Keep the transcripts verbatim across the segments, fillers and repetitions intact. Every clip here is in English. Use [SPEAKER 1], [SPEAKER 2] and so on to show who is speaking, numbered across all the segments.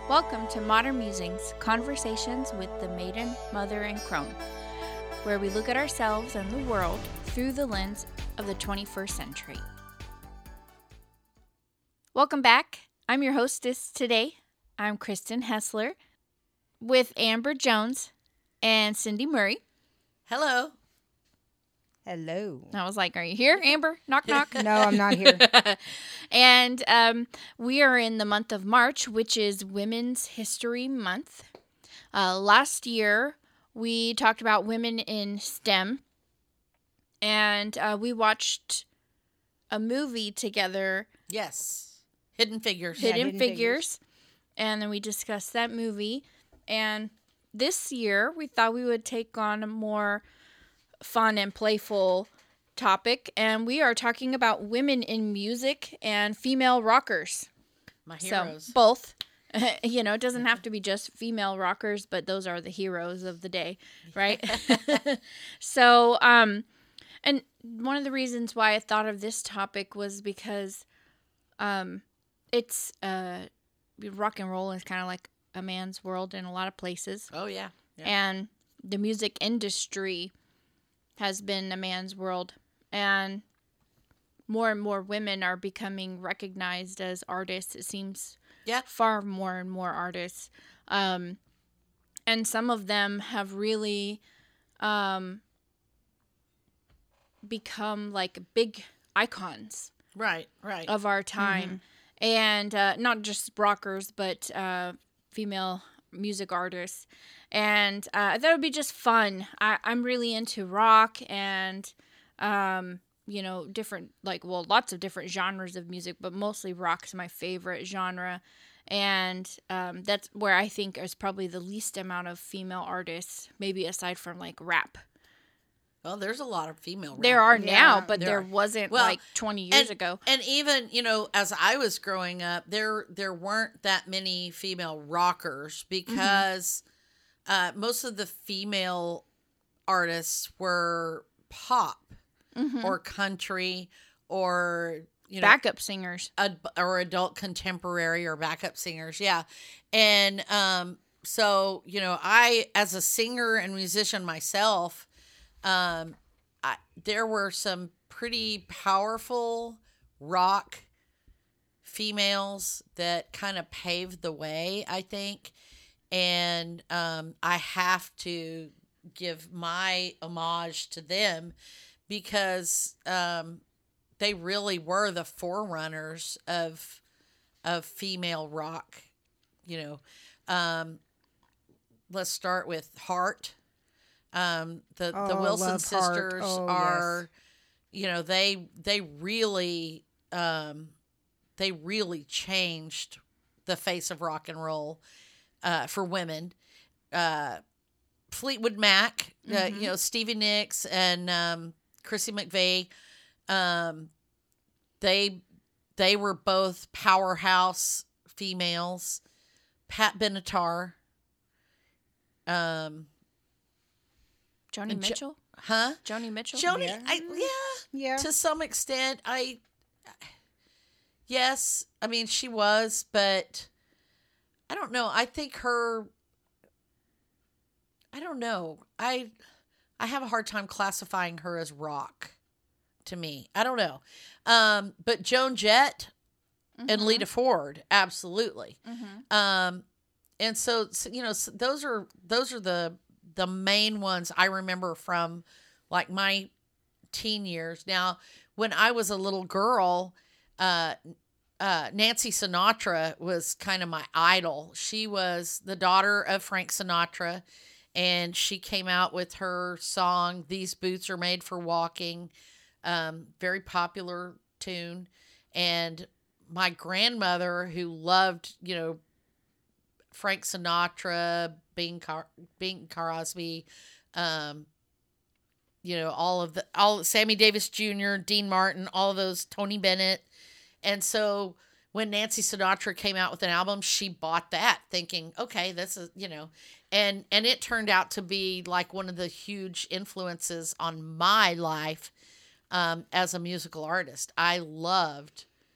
[SPEAKER 1] Welcome to Modern Musings, conversations with the maiden, mother, and crone, where we look at ourselves and the world through the lens of the twenty-first century. Welcome back. I'm your hostess today. I'm Kristen Hessler with Amber Jones and Cindy Murray.
[SPEAKER 2] Hello.
[SPEAKER 3] Hello.
[SPEAKER 1] I was like, are you here, Amber? Knock, knock.
[SPEAKER 3] No, I'm not here.
[SPEAKER 1] And um, we are in the month of March, which is Women's History Month. Uh, last year, we talked about women in STEM, and uh, we watched a movie together.
[SPEAKER 2] Yes. Hidden Figures.
[SPEAKER 1] Hidden,
[SPEAKER 3] Yeah, Hidden
[SPEAKER 1] Figures.
[SPEAKER 3] Figures.
[SPEAKER 1] And then we discussed that movie. And this year, we thought we would take on a more fun and playful topic, and we are talking about women in music and female rockers.
[SPEAKER 2] My heroes.
[SPEAKER 1] So both, you know, it doesn't have to be just female rockers, but those are the heroes of the day, right? So, um, and one of the reasons why I thought of this topic was because, um, it's uh, rock and roll is kind of like a man's world in a lot of places,
[SPEAKER 2] Oh, yeah. yeah.
[SPEAKER 1] and the music industry has been a man's world, and more and more women are becoming recognized as artists. It seems
[SPEAKER 2] Yeah.
[SPEAKER 1] far more and more artists, um, and some of them have really um, become like big icons
[SPEAKER 2] Right, right.
[SPEAKER 1] of our time, and uh, not just rockers, but uh, female music artists. And uh, that would be just fun. I, I'm really into rock and, um, you know, different, like, well, lots of different genres of music, but mostly rock is my favorite genre. And um, that's where I think is probably the least amount of female artists, maybe aside from, like, rap.
[SPEAKER 2] Well, there's a lot of female
[SPEAKER 1] There are
[SPEAKER 2] rappers.
[SPEAKER 1] now,
[SPEAKER 3] Yeah,
[SPEAKER 1] but
[SPEAKER 2] there
[SPEAKER 1] there
[SPEAKER 2] are.
[SPEAKER 1] wasn't,
[SPEAKER 2] Well,
[SPEAKER 1] like, twenty years
[SPEAKER 2] and,
[SPEAKER 1] ago.
[SPEAKER 2] And even, you know, as I was growing up, there there weren't that many female rockers because uh, most of the female artists were pop
[SPEAKER 1] Mm-hmm.
[SPEAKER 2] or country or, you know,
[SPEAKER 1] Backup singers.
[SPEAKER 2] ad- or adult contemporary or backup singers. Yeah. And um, so, you know, I, as a singer and musician myself, um, I, there were some pretty powerful rock females that kind of paved the way, I think. And um, I have to give my homage to them because um, they really were the forerunners of of female rock. You know, um, let's start with Heart. Um, the the
[SPEAKER 3] Oh,
[SPEAKER 2] Wilson
[SPEAKER 3] love Heart.
[SPEAKER 2] sisters
[SPEAKER 3] Oh,
[SPEAKER 2] are, you know, they they really um, they really changed the face of rock and roll uh, for women. Uh, Fleetwood Mac, uh,
[SPEAKER 1] Mhm.
[SPEAKER 2] you know, Stevie Nicks and um, Chrissy McVie, um, they they were both powerhouse females. Pat Benatar, um,
[SPEAKER 1] Joni
[SPEAKER 2] and Jo-
[SPEAKER 1] Mitchell?
[SPEAKER 2] huh?
[SPEAKER 1] Joni Mitchell?
[SPEAKER 2] Joni,
[SPEAKER 3] Yeah.
[SPEAKER 2] I, yeah,
[SPEAKER 3] Yeah.
[SPEAKER 2] to some extent, I, yes, I mean she was, but I don't know. I think her, I don't know. I, I have a hard time classifying her as rock. To me, I don't know. Um, but Joan Jett and Lita Ford, absolutely.
[SPEAKER 1] Mm-hmm.
[SPEAKER 2] Um, and so, so you know, so those are those are the the main ones I remember from like my teen years. Now, when I was a little girl, uh, uh, Nancy Sinatra was kind of my idol. She was the daughter of Frank Sinatra, and she came out with her song "These Boots Are Made for Walking," um, very popular tune, and my grandmother, who loved, you know, Frank Sinatra, Bing, Car- Bing Crosby, um, you know, all of the, all Sammy Davis Junior, Dean Martin, all of those, Tony Bennett. And so when Nancy Sinatra came out with an album, she bought that thinking, okay, this is, you know, and, and it turned out to be like one of the huge influences on my life um, as a musical artist. I loved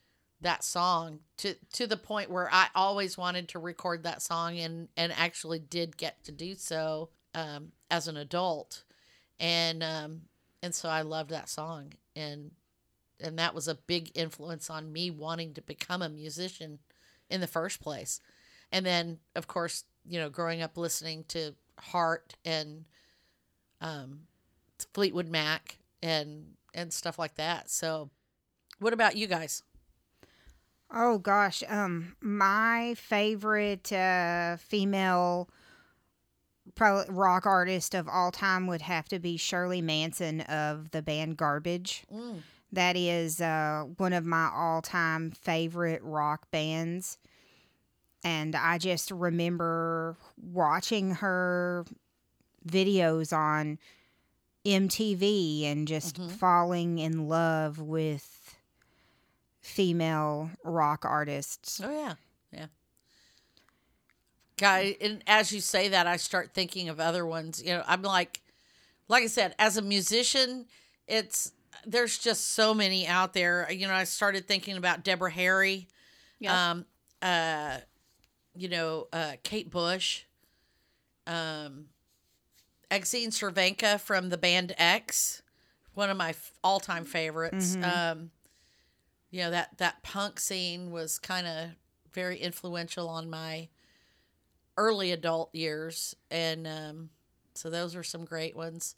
[SPEAKER 2] that song to to the point where I always wanted to record that song and and actually did get to do so um, as an adult, and um, and so I loved that song, and and that was a big influence on me wanting to become a musician in the first place, and then of course you know growing up listening to Heart and um, Fleetwood Mac and and stuff like that. So, what about you guys?
[SPEAKER 3] Oh gosh, um, my favorite uh, female pro- rock artist of all time would have to be Shirley Manson of the band Garbage.
[SPEAKER 2] Mm.
[SPEAKER 3] That is uh, one of my all-time favorite rock bands, and I just remember watching her videos on M T V and just
[SPEAKER 2] Mhm.
[SPEAKER 3] falling in love with female rock artists.
[SPEAKER 2] Oh yeah, yeah. Guy, and as you say that, I start thinking of other ones. You know, I'm like, like I said, as a musician, it's there's just so many out there. You know, I started thinking about Deborah Harry,
[SPEAKER 1] Yeah.
[SPEAKER 2] um, uh, you know, uh, Kate Bush, um, Exene Cervenka from the band X, one of my f- all-time favorites. Um, you know, that that punk scene was kind of very influential on my early adult years, and um, so those are some great ones.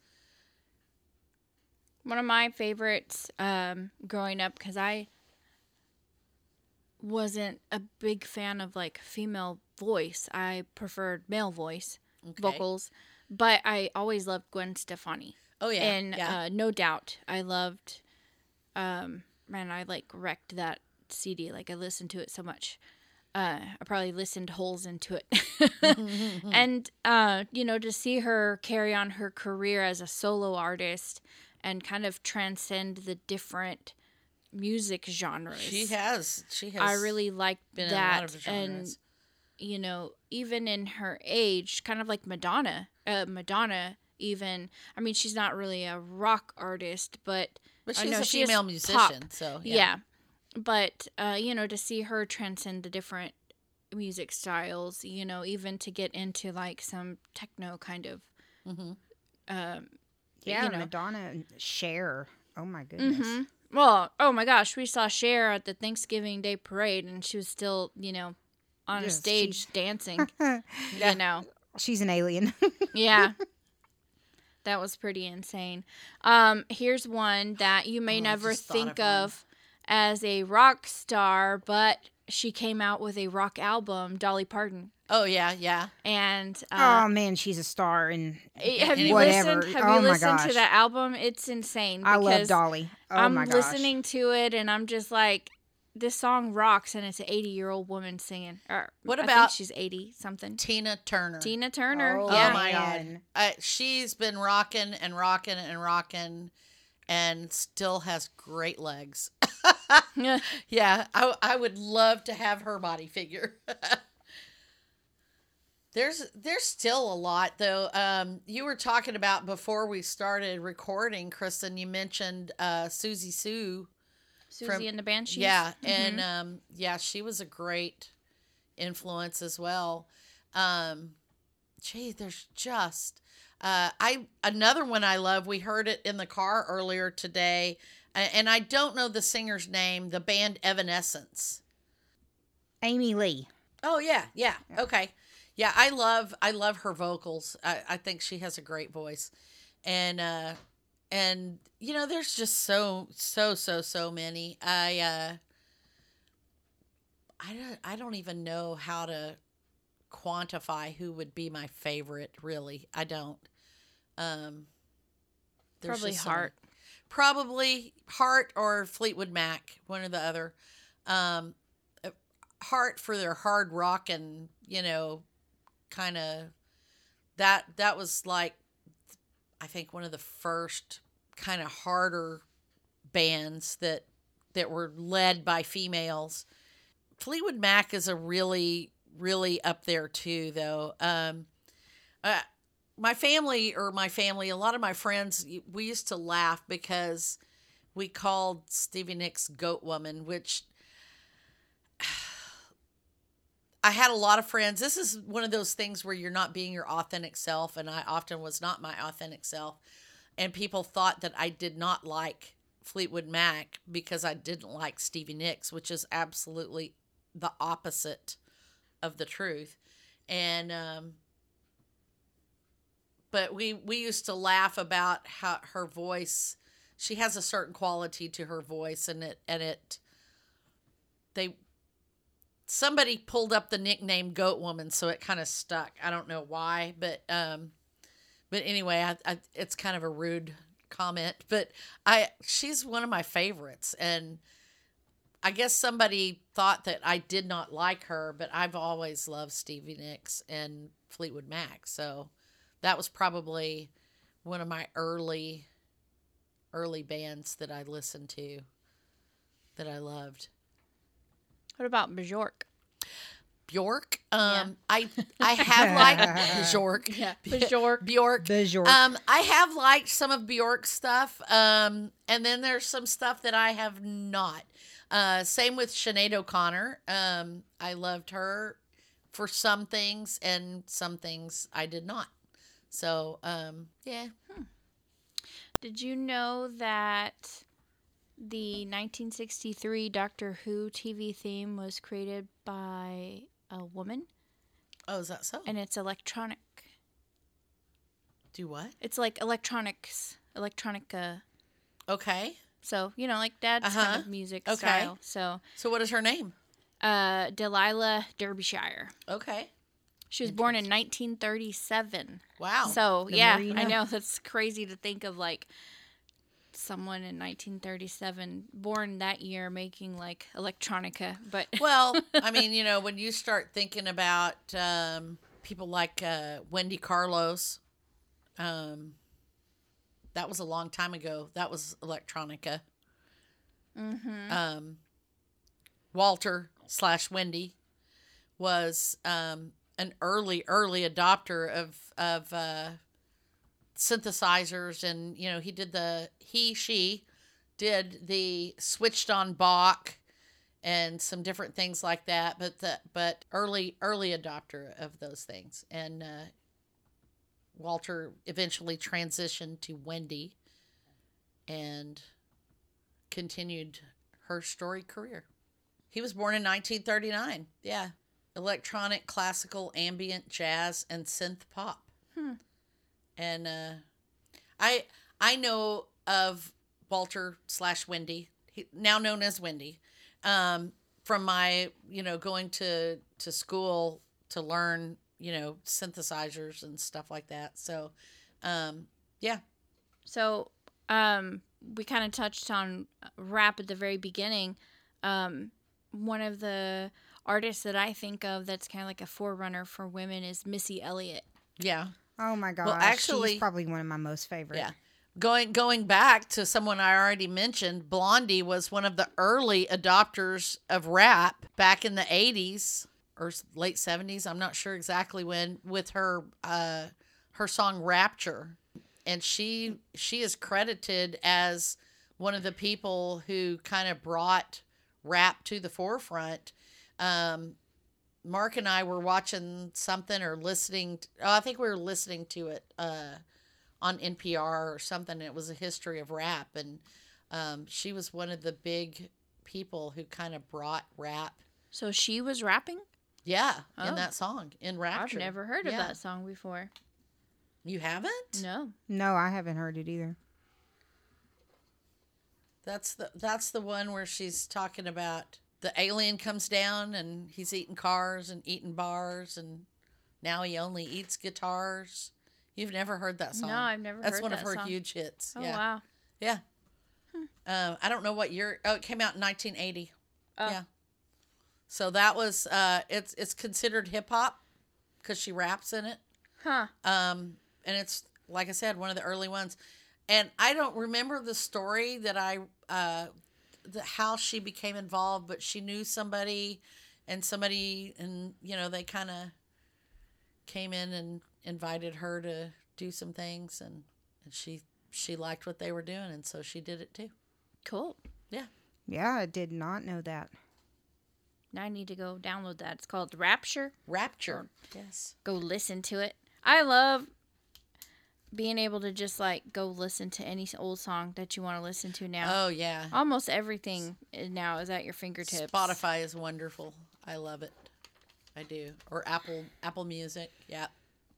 [SPEAKER 1] One of my favorites um, growing up, because I wasn't a big fan of like female voice. I preferred male voice
[SPEAKER 2] Okay.
[SPEAKER 1] vocals, but I always loved Gwen Stefani.
[SPEAKER 2] Oh yeah,
[SPEAKER 1] and
[SPEAKER 2] yeah.
[SPEAKER 1] uh, no doubt, I loved. Um, man, I like wrecked that C D. Like I listened to it so much. Uh, I probably listened holes into it. And uh, you know, to see her carry on her career as a solo artist and kind of transcend the different music genres.
[SPEAKER 2] she has. She has.
[SPEAKER 1] I really liked
[SPEAKER 2] been
[SPEAKER 1] that,
[SPEAKER 2] in a lot of
[SPEAKER 1] and
[SPEAKER 2] genres.
[SPEAKER 1] you know, even in her age, kind of like Madonna. Uh, Madonna, even. I mean, she's not really a rock artist, but
[SPEAKER 2] But
[SPEAKER 1] I
[SPEAKER 2] she's
[SPEAKER 1] know
[SPEAKER 2] a
[SPEAKER 1] she is
[SPEAKER 2] female
[SPEAKER 1] pop.
[SPEAKER 2] musician, so
[SPEAKER 1] Yeah.
[SPEAKER 2] yeah.
[SPEAKER 1] But uh, you know, to see her transcend the different music styles, you know, even to get into like some techno kind of,
[SPEAKER 2] Mm-hmm.
[SPEAKER 1] um,
[SPEAKER 3] Yeah,
[SPEAKER 1] you know.
[SPEAKER 3] Madonna and Cher. Oh my goodness.
[SPEAKER 1] hmm Well, oh my gosh, we saw Cher at the Thanksgiving Day parade, and she was still, you know, on a
[SPEAKER 3] Yes,
[SPEAKER 1] stage
[SPEAKER 3] she's-
[SPEAKER 1] dancing.
[SPEAKER 2] Yeah.
[SPEAKER 1] You know,
[SPEAKER 3] She's an alien.
[SPEAKER 1] yeah, that was pretty insane. Um, here's one that you may
[SPEAKER 2] Oh, I
[SPEAKER 1] never
[SPEAKER 2] just thought
[SPEAKER 1] think
[SPEAKER 2] of one.
[SPEAKER 1] of as a rock star, but she came out with a rock album, Dolly Parton.
[SPEAKER 2] Oh yeah, yeah.
[SPEAKER 1] And
[SPEAKER 3] oh
[SPEAKER 1] uh,
[SPEAKER 3] man, she's a star, and
[SPEAKER 1] have you
[SPEAKER 3] whatever.
[SPEAKER 1] listened? Have
[SPEAKER 3] Oh
[SPEAKER 1] you
[SPEAKER 3] my
[SPEAKER 1] listened to
[SPEAKER 3] gosh.
[SPEAKER 1] that album? It's insane.
[SPEAKER 3] I love
[SPEAKER 1] because
[SPEAKER 3] Dolly. Oh
[SPEAKER 1] I'm
[SPEAKER 3] my gosh.
[SPEAKER 1] listening to it, and I'm just like, this song rocks, and it's an eighty year old woman singing. Or,
[SPEAKER 2] What
[SPEAKER 1] I think
[SPEAKER 2] about-
[SPEAKER 1] she's eighty something?
[SPEAKER 2] Tina Turner.
[SPEAKER 1] Tina Turner.
[SPEAKER 3] Oh,
[SPEAKER 1] yeah.
[SPEAKER 2] Oh my god,
[SPEAKER 3] man.
[SPEAKER 2] uh, she's been rocking and rocking and rocking, and still has great legs.
[SPEAKER 1] Yeah.
[SPEAKER 2] Yeah, I I would love to have her body figure. There's there's still a lot though. Um, you were talking about before we started recording, Kristen. You mentioned uh, Susie Sue.
[SPEAKER 1] Susie
[SPEAKER 2] From-
[SPEAKER 1] and the Banshees.
[SPEAKER 2] Yeah,
[SPEAKER 1] Mhm.
[SPEAKER 2] and um, yeah, she was a great influence as well. Um, gee, there's just uh, I another one I love. We heard it in the car earlier today, a- and I don't know the singer's name. The band Evanescence.
[SPEAKER 3] Amy Lee.
[SPEAKER 2] Oh yeah, yeah, okay, yeah. I love I love her vocals. I, I think she has a great voice, and uh, and you know, there's just so so so so many. I uh, I don't I don't even know how to quantify who would be my favorite. Really, I don't. Um, there's
[SPEAKER 1] Probably
[SPEAKER 2] just so many.
[SPEAKER 1] Heart.
[SPEAKER 2] Probably Heart or Fleetwood Mac, one or the other. Um, uh, Heart for their hard rock and you know, kind of that that was like I think one of the first kind of harder bands that that were led by females. Fleetwood Mac is a really really up there too though. Um, uh, my family or my family, a lot of my friends, we used to laugh because we called Stevie Nicks Goat Woman, which I had a lot of friends. This is one of those things where you're not being your authentic self, and I often was not my authentic self. And people thought that I did not like Fleetwood Mac because I didn't like Stevie Nicks, which is absolutely the opposite of the truth. And um, but we we used to laugh about how her voice. She has a certain quality to her voice, and it and it. They. Somebody pulled up the nickname Goat Woman, so it kind of stuck. I don't know why, but um, but anyway, I, I, it's kind of a rude comment, but I she's one of my favorites, and I guess somebody thought that I did not like her, but I've always loved Stevie Nicks and Fleetwood Mac, so that was probably one of my early early bands that I listened to that I loved.
[SPEAKER 1] What about Bjork?
[SPEAKER 2] Bjork. Um, I I have liked Bjork.
[SPEAKER 1] Yeah, Bjork.
[SPEAKER 2] Bjork.
[SPEAKER 3] Bjork.
[SPEAKER 2] Um, I have liked some of Bjork's stuff. Um, and then there's some stuff that I have not. Uh, same with Sinead O'Connor. Um, I loved her for some things, and some things I did not. So, um, yeah.
[SPEAKER 1] Hmm. Did you know that the nineteen sixty-three Doctor Who T V theme was created by a woman?
[SPEAKER 2] Oh, is that so?
[SPEAKER 1] And it's electronic.
[SPEAKER 2] Do what?
[SPEAKER 1] It's like electronics, electronic. Uh,
[SPEAKER 2] Okay.
[SPEAKER 1] so you know, like Dad's
[SPEAKER 2] Uh-huh.
[SPEAKER 1] kind of music
[SPEAKER 2] Okay.
[SPEAKER 1] style. So,
[SPEAKER 2] So what is her name?
[SPEAKER 1] uh, Delilah Derbyshire.
[SPEAKER 2] Okay.
[SPEAKER 1] She was born in nineteen thirty-seven.
[SPEAKER 2] Wow.
[SPEAKER 1] So
[SPEAKER 3] The
[SPEAKER 1] yeah,
[SPEAKER 3] Marina.
[SPEAKER 1] I know that's crazy to think of, like someone in nineteen thirty-seven born that year making like electronica, but
[SPEAKER 2] Well, I mean, you know, when you start thinking about um, people like uh, Wendy Carlos, um, that was a long time ago. That was electronica.
[SPEAKER 1] mm-hmm.
[SPEAKER 2] Um, Walter slash Wendy was um, an early, early adopter of of uh, synthesizers, and you know, he did the he she did the switched on Bach and some different things like that. But the but early early adopter of those things, and uh, Walter eventually transitioned to Wendy and continued her storied career. He was born in nineteen thirty-nine. Yeah. Electronic, classical, ambient, jazz, and synth pop.
[SPEAKER 1] Hmm.
[SPEAKER 2] And uh, I I know of Walter slash Wendy, he, now known as Wendy, um, from my, you know, going to, to school to learn, you know, synthesizers and stuff like that. So, um, yeah.
[SPEAKER 1] So, um, we kind of touched on rap at the very beginning. Um, one of the artists that I think of that's kind of like a forerunner for women is Missy Elliott.
[SPEAKER 2] Yeah.
[SPEAKER 3] Oh my gosh.
[SPEAKER 2] actually-
[SPEAKER 3] she's probably one of my most favorite.
[SPEAKER 2] Yeah. Going going back to someone I already mentioned, Blondie was one of the early adopters of rap back in the eighties or s- late seventies. I'm not sure exactly when, with her uh, her song Rapture. And she she is credited as one of the people who kind of brought rap to the forefront. Um, Mark and I were watching something or listening. To, oh, I think we were listening to it uh, on N P R or something. It was a history of rap, and um, she was one of the big people who kind of brought rap.
[SPEAKER 1] So she was rapping?
[SPEAKER 2] Yeah,
[SPEAKER 1] Oh.
[SPEAKER 2] in that song, in Rapture.
[SPEAKER 1] I've never heard of
[SPEAKER 2] Yeah.
[SPEAKER 1] that song before.
[SPEAKER 2] You haven't?
[SPEAKER 1] No.
[SPEAKER 3] No, I haven't heard it either.
[SPEAKER 2] That's the that's the one where she's talking about the alien comes down and he's eating cars and eating bars, and now he only eats guitars. You've never heard that song?
[SPEAKER 1] No, I've never
[SPEAKER 2] That's
[SPEAKER 1] heard
[SPEAKER 2] one
[SPEAKER 1] that
[SPEAKER 2] of her
[SPEAKER 1] song.
[SPEAKER 2] huge hits.
[SPEAKER 1] Oh,
[SPEAKER 2] yeah.
[SPEAKER 1] wow.
[SPEAKER 2] Yeah. Um, I don't know what year. Oh, it came out in nineteen eighty.
[SPEAKER 1] Oh.
[SPEAKER 2] Yeah. So that was uh, it's it's considered hip hop because she raps in it.
[SPEAKER 1] Huh.
[SPEAKER 2] Um, and it's like I said, one of the early ones. And I don't remember the story that I uh, the how she became involved, but she knew somebody, and somebody, and you know, they kind of came in and invited her to do some things, and, and she she liked what they were doing, and so she did it too.
[SPEAKER 1] Cool.
[SPEAKER 2] Yeah.
[SPEAKER 3] Yeah, I did not know that.
[SPEAKER 1] now I need to go download that. It's called Rapture.
[SPEAKER 2] Rapture. Yes.
[SPEAKER 1] Go listen to it. I love being able to just like go listen to any old song that you want to listen to now.
[SPEAKER 2] Oh yeah.
[SPEAKER 1] Almost everything now is at your fingertips.
[SPEAKER 2] Spotify is wonderful. I love it. I do. Or Apple Apple Music. Yeah.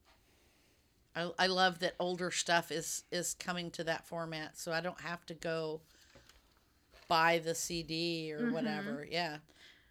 [SPEAKER 2] I I love that older stuff is is coming to that format, so I don't have to go buy the C D or mm-hmm. whatever. Yeah.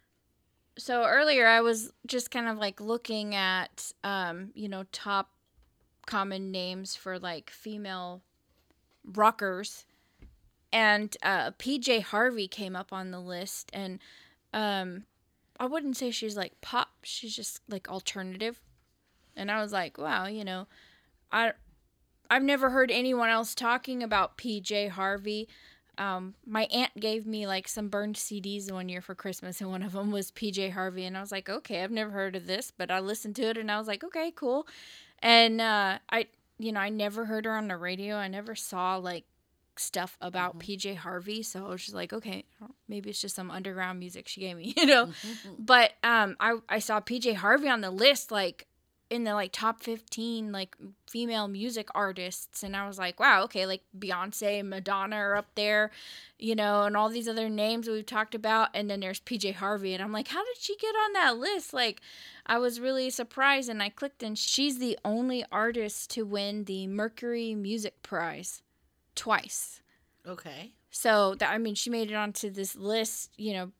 [SPEAKER 1] So earlier I was just kind of like looking at um, you know, top common names for like female rockers, and uh, P J Harvey came up on the list, and um, I wouldn't say she's like pop, she's just like alternative, and I was like, wow, you know, I I've never heard anyone else talking about P J Harvey. Um, my aunt gave me like some burned C Ds one year for Christmas, and one of them was P J Harvey, and I was like, okay, I've never heard of this, but I listened to it, and I was like, okay, cool. And uh, I, you know, I never heard her on the radio. I never saw like stuff about mm-hmm. P J Harvey, so I was just like, okay, maybe it's just some underground music she gave me, you know. Mm-hmm. But um, I I saw P J Harvey on the list, like in the like top fifteen like female music artists, and I was like, wow, okay, like Beyonce and Madonna are up there, you know, and all these other names we've talked about, and then there's P J Harvey, and I'm like, how did she get on that list? Like, I was really surprised, and I clicked, and she's the only artist to win the Mercury Music Prize twice.
[SPEAKER 2] Okay.
[SPEAKER 1] So that, I mean, she made it onto this list, you know,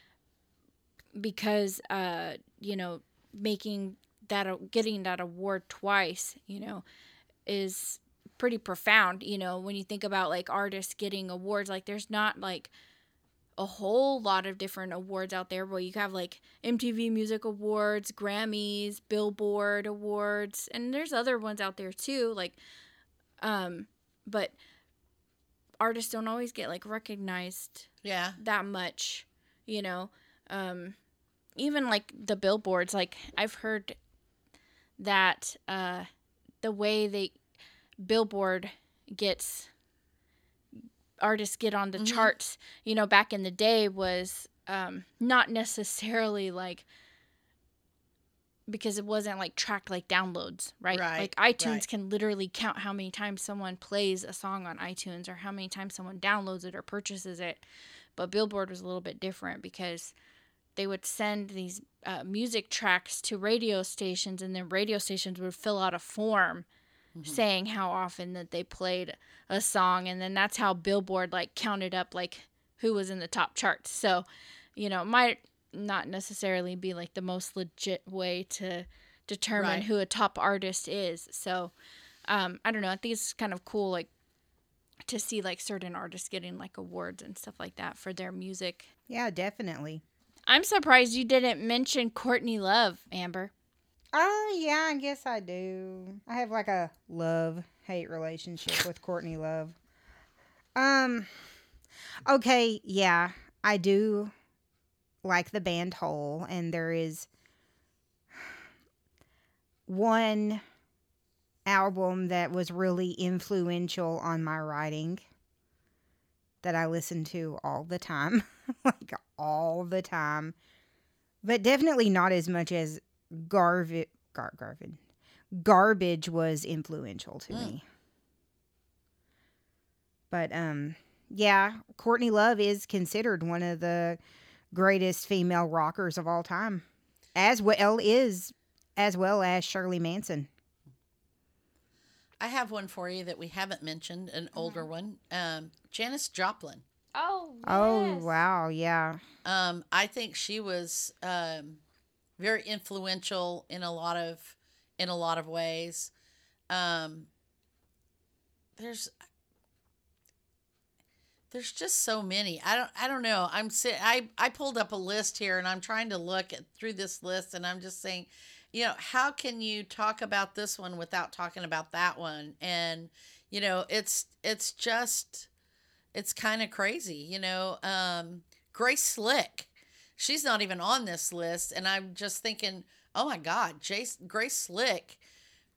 [SPEAKER 1] because uh, you know, making that getting that award twice, you know, is pretty profound. You know, when you think about like artists getting awards, like there's not like a whole lot of different awards out there, where you have like M T V Music Awards, Grammys, Billboard Awards, and there's other ones out there too, like um but artists don't always get like recognized
[SPEAKER 2] yeah
[SPEAKER 1] that much, you know. Um even like the billboards, like I've heard that uh, the way they Billboard gets artists get on the mm-hmm. charts, you know, back in the day was um, not necessarily like, because it wasn't like tracked like downloads, right?
[SPEAKER 2] Right.
[SPEAKER 1] Like iTunes
[SPEAKER 2] right.
[SPEAKER 1] can literally count how many times someone plays a song on iTunes or how many times someone downloads it or purchases it. But Billboard was a little bit different, because they would send these uh, music tracks to radio stations, and then radio stations would fill out a form mm-hmm. saying how often that they played a song, and then that's how Billboard like counted up like who was in the top charts. So, you know, it might not necessarily be like the most legit way to determine right. who a top artist is. So, um, I don't know. I think it's kind of cool, like to see like certain artists getting like awards and stuff like that for their music.
[SPEAKER 3] Yeah, definitely.
[SPEAKER 1] I'm surprised you didn't mention Courtney Love, Amber.
[SPEAKER 3] Oh, yeah, I guess I do. I have like a love-hate relationship with Courtney Love. Um, okay, yeah, I do like the band Hole, and there is one album that was really influential on my writing that I listen to all the time. Like, all the time. But definitely not as much as Garvin, Gar, Garvin. Garbage was influential to mm. me. But, um, yeah, Courtney Love is considered one of the greatest female rockers of all time. As well is, as well as Shirley Manson.
[SPEAKER 2] I have one for you that we haven't mentioned, an mm-hmm. older one. Um, Janis Joplin.
[SPEAKER 1] Oh, yes.
[SPEAKER 3] Oh, wow, yeah.
[SPEAKER 2] Um, I think she was um, very influential in a lot of in a lot of ways. Um, there's there's just so many. I don't I don't know. I'm sit I I pulled up a list here, and I'm trying to look at, through this list, and I'm just saying, you know, how can you talk about this one without talking about that one? And you know, it's it's just it's kind of crazy, you know. Um, Grace Slick, she's not even on this list, and I'm just thinking, oh my God, Jace, Grace Slick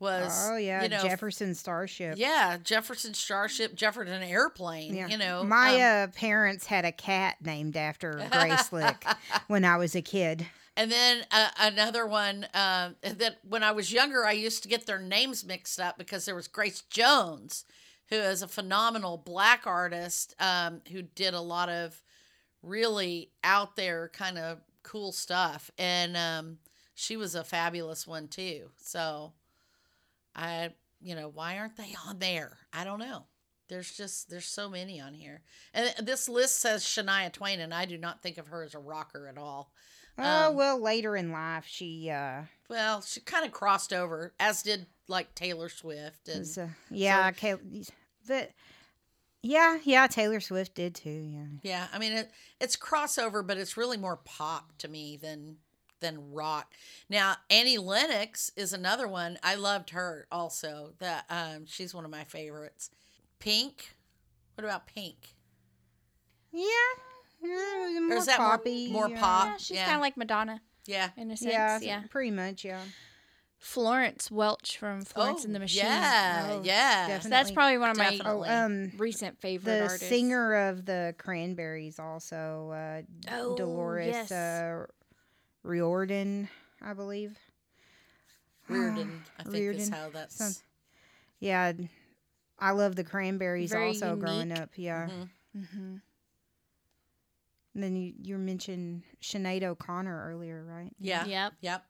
[SPEAKER 2] was,
[SPEAKER 3] Oh yeah,
[SPEAKER 2] you know,
[SPEAKER 3] Jefferson Starship.
[SPEAKER 2] yeah, Jefferson Starship, Jefferson Airplane.
[SPEAKER 3] Yeah.
[SPEAKER 2] You know,
[SPEAKER 3] my
[SPEAKER 2] um,
[SPEAKER 3] uh, parents had a cat named after Grace Slick when I was a kid.
[SPEAKER 2] and then uh, another one uh, that when I was younger, I used to get their names mixed up because there was Grace Jones, who is a phenomenal black artist um, who did a lot of really out there kind of cool stuff, and um, she was a fabulous one too. So I, you know, why aren't they on there? I don't know. There's just there's so many on here, and this list says Shania Twain, and I do not think of her as a rocker at all.
[SPEAKER 3] Oh
[SPEAKER 2] Um,
[SPEAKER 3] well, later in life she uh,
[SPEAKER 2] Well, she kind of crossed over, as did like Taylor Swift, and
[SPEAKER 3] was, uh yeah, Kay- the yeah yeah Taylor Swift did too. Yeah.
[SPEAKER 2] yeah, I mean it, it's crossover, but it's really more pop to me than than rock. Now Annie Lennox is another one. I loved her also. That um, she's one of my favorites. Pink. What about Pink?
[SPEAKER 3] Yeah. Yeah,
[SPEAKER 2] Or
[SPEAKER 3] more
[SPEAKER 2] is that more-
[SPEAKER 3] poppy,
[SPEAKER 2] more
[SPEAKER 3] yeah.
[SPEAKER 2] pop?
[SPEAKER 1] Yeah, she's
[SPEAKER 2] Yeah.
[SPEAKER 1] kind of like Madonna
[SPEAKER 2] Yeah.
[SPEAKER 1] in a sense.
[SPEAKER 3] Yeah,
[SPEAKER 1] Yeah.
[SPEAKER 3] pretty much. Yeah.
[SPEAKER 1] Florence Welch from Florence and the Machine.
[SPEAKER 2] Yeah,
[SPEAKER 3] Oh,
[SPEAKER 2] yeah.
[SPEAKER 1] So that's
[SPEAKER 3] definitely.
[SPEAKER 1] probably one of my
[SPEAKER 2] Definitely.
[SPEAKER 3] Oh, um,
[SPEAKER 1] recent favorite
[SPEAKER 3] the
[SPEAKER 1] artists.
[SPEAKER 3] singer of the Cranberries also, uh,
[SPEAKER 1] Oh,
[SPEAKER 3] Dolores
[SPEAKER 1] yes.
[SPEAKER 3] uh, Riordan, I believe.
[SPEAKER 2] Reardon, I think is
[SPEAKER 3] Reardon,
[SPEAKER 2] how that's.
[SPEAKER 3] some- Yeah, I love the Cranberries
[SPEAKER 1] Very
[SPEAKER 3] also growing
[SPEAKER 1] unique.
[SPEAKER 3] up. Yeah.
[SPEAKER 2] Mhm.
[SPEAKER 1] Mm-hmm.
[SPEAKER 3] And then you, you mentioned Sinead O'Connor earlier, right?
[SPEAKER 2] Yeah.
[SPEAKER 1] Yep.
[SPEAKER 2] Yep.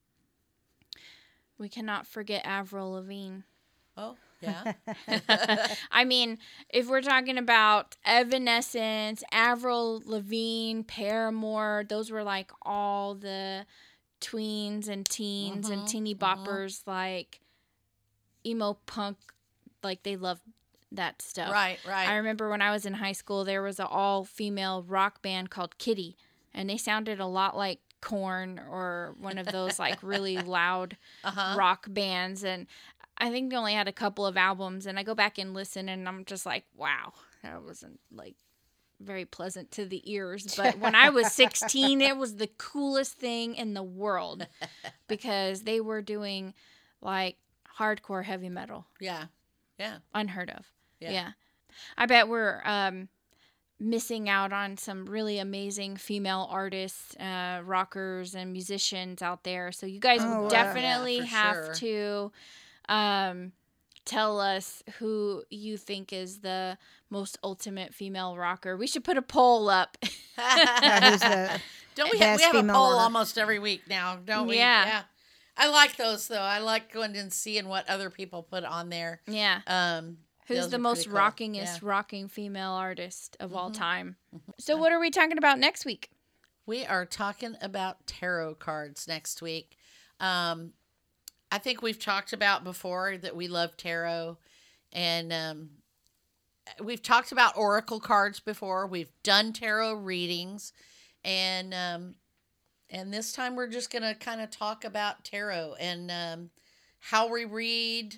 [SPEAKER 1] We cannot forget Avril Lavigne.
[SPEAKER 2] Oh, yeah.
[SPEAKER 1] I mean, if we're talking about Evanescence, Avril Lavigne, Paramore, those were like all the tweens and teens and
[SPEAKER 2] Mhm,
[SPEAKER 1] teeny
[SPEAKER 2] mhm.
[SPEAKER 1] boppers, like emo punk, like they loved that stuff.
[SPEAKER 2] Right, right.
[SPEAKER 1] I remember when I was in high school, there was an all-female rock band called Kitty, and they sounded a lot like Korn or one of those like really loud
[SPEAKER 2] uh-huh.
[SPEAKER 1] rock bands. And I think they only had a couple of albums, and I go back and listen, and I'm just like, wow, that wasn't like very pleasant to the ears. But when I was sixteen, it was the coolest thing in the world because they were doing like hardcore heavy metal,
[SPEAKER 2] Yeah. Yeah.
[SPEAKER 1] unheard of.
[SPEAKER 2] Yeah.
[SPEAKER 1] Yeah. I bet we're um, missing out on some really amazing female artists, uh, rockers, and musicians out there. So you guys
[SPEAKER 3] Oh,
[SPEAKER 1] would
[SPEAKER 3] uh,
[SPEAKER 1] definitely
[SPEAKER 2] yeah, for
[SPEAKER 1] have
[SPEAKER 2] sure.
[SPEAKER 1] to um, tell us who you think is the most ultimate female rocker. We should put a poll up.
[SPEAKER 3] Yeah, who's the
[SPEAKER 2] Don't we have, we
[SPEAKER 3] best
[SPEAKER 2] have a
[SPEAKER 3] female
[SPEAKER 2] poll
[SPEAKER 3] rocker?
[SPEAKER 2] almost every week now, don't we?
[SPEAKER 1] Yeah.
[SPEAKER 2] I like those though. I like going and seeing what other people put on there.
[SPEAKER 1] Yeah.
[SPEAKER 2] Um,
[SPEAKER 1] Who's
[SPEAKER 2] those
[SPEAKER 1] the
[SPEAKER 2] are
[SPEAKER 1] most
[SPEAKER 2] pretty cool.
[SPEAKER 1] rockingest
[SPEAKER 2] Yeah.
[SPEAKER 1] rocking female artist of all
[SPEAKER 2] Mhm.
[SPEAKER 1] time? So what are we talking about next week?
[SPEAKER 2] We are talking about tarot cards next week. Um, I think we've talked about before that we love tarot, and um, we've talked about oracle cards before. We've done tarot readings, and um, and this time we're just gonna kind of talk about tarot and um, how we read,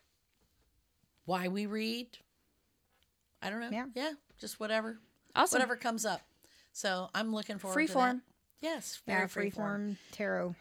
[SPEAKER 2] why we read. I don't know.
[SPEAKER 3] Yeah.
[SPEAKER 2] yeah, just whatever,
[SPEAKER 1] Awesome.
[SPEAKER 2] whatever comes up. So I'm looking forward to
[SPEAKER 1] Freeform.
[SPEAKER 2] that. Yes, very
[SPEAKER 3] yeah,
[SPEAKER 2] freeform.
[SPEAKER 3] freeform tarot?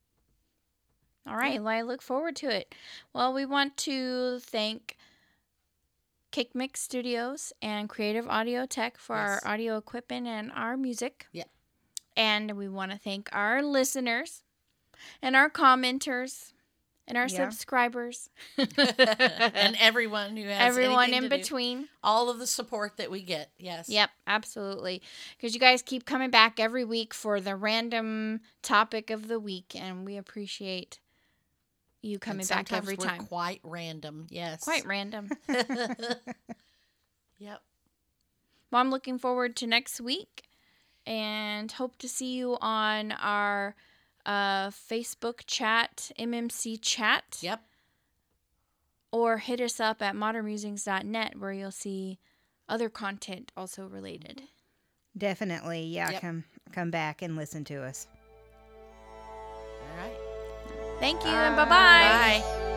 [SPEAKER 1] All right.
[SPEAKER 2] Yeah.
[SPEAKER 1] Well, I look forward to it. Well, we want to thank Kick Mix Studios and Creative Audio Tech for
[SPEAKER 2] Yes.
[SPEAKER 1] our audio equipment and our music.
[SPEAKER 2] Yeah.
[SPEAKER 1] And we want to thank our listeners and our commenters and our
[SPEAKER 3] Yeah.
[SPEAKER 1] subscribers.
[SPEAKER 2] and everyone who has
[SPEAKER 1] everyone
[SPEAKER 2] anything
[SPEAKER 1] in
[SPEAKER 2] to do.
[SPEAKER 1] between.
[SPEAKER 2] All of the support that we get. Yes.
[SPEAKER 1] Yep, absolutely. Because you guys keep coming back every week for the random topic of the week, and we appreciate you
[SPEAKER 2] And
[SPEAKER 1] coming back
[SPEAKER 2] sometimes
[SPEAKER 1] every
[SPEAKER 2] we're
[SPEAKER 1] time.
[SPEAKER 2] Quite random. Yes.
[SPEAKER 1] Quite random.
[SPEAKER 2] Yep.
[SPEAKER 1] Well, I'm looking forward to next week and hope to see you on our uh, Facebook chat, M M C chat.
[SPEAKER 2] Yep.
[SPEAKER 1] Or hit us up at modern musings dot net where you'll see other content also related.
[SPEAKER 3] Definitely, yeah.
[SPEAKER 2] Yep.
[SPEAKER 3] Come come back and listen to us.
[SPEAKER 2] All right.
[SPEAKER 1] Thank you and bye-bye.
[SPEAKER 2] Bye.